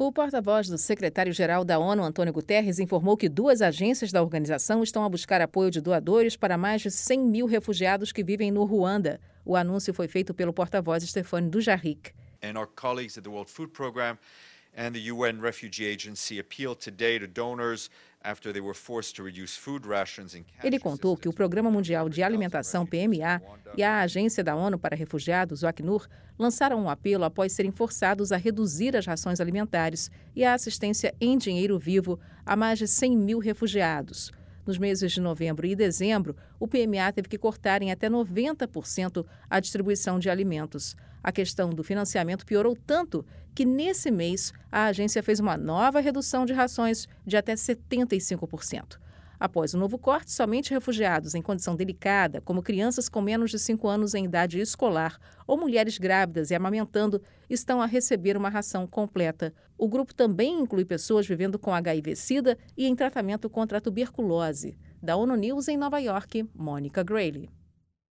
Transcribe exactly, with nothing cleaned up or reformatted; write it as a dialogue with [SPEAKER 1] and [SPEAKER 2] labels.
[SPEAKER 1] O porta-voz do secretário-geral da ONU, Antônio Guterres, informou que duas agências da organização estão a buscar apoio de doadores para mais de cem mil refugiados que vivem no Ruanda. O anúncio foi feito pelo porta-voz Stéphane Dujarric.
[SPEAKER 2] And our colleagues at the World Food Programme and the U N Refugee Agency appealed today to donors after they were forced to reduce food rations in
[SPEAKER 1] Ele contou que o Programa Mundial de Alimentação, P M A, e a Agência da ONU para Refugiados, o Acnur, lançaram um apelo após serem forçados a reduzir as rações alimentares e a assistência em dinheiro vivo a mais de cem mil refugiados. Nos meses de novembro e dezembro, o P M A teve que cortar em até noventa por cento a distribuição de alimentos. A questão do financiamento piorou tanto que, nesse mês, a agência fez uma nova redução de rações de até setenta e cinco por cento. Após o novo corte, somente refugiados em condição delicada, como crianças com menos de cinco anos em idade escolar ou mulheres grávidas e amamentando, estão a receber uma ração completa. O grupo também inclui pessoas vivendo com H I V-Sida e em tratamento contra a tuberculose. Da ONU News em Nova York, Mônica Grayle.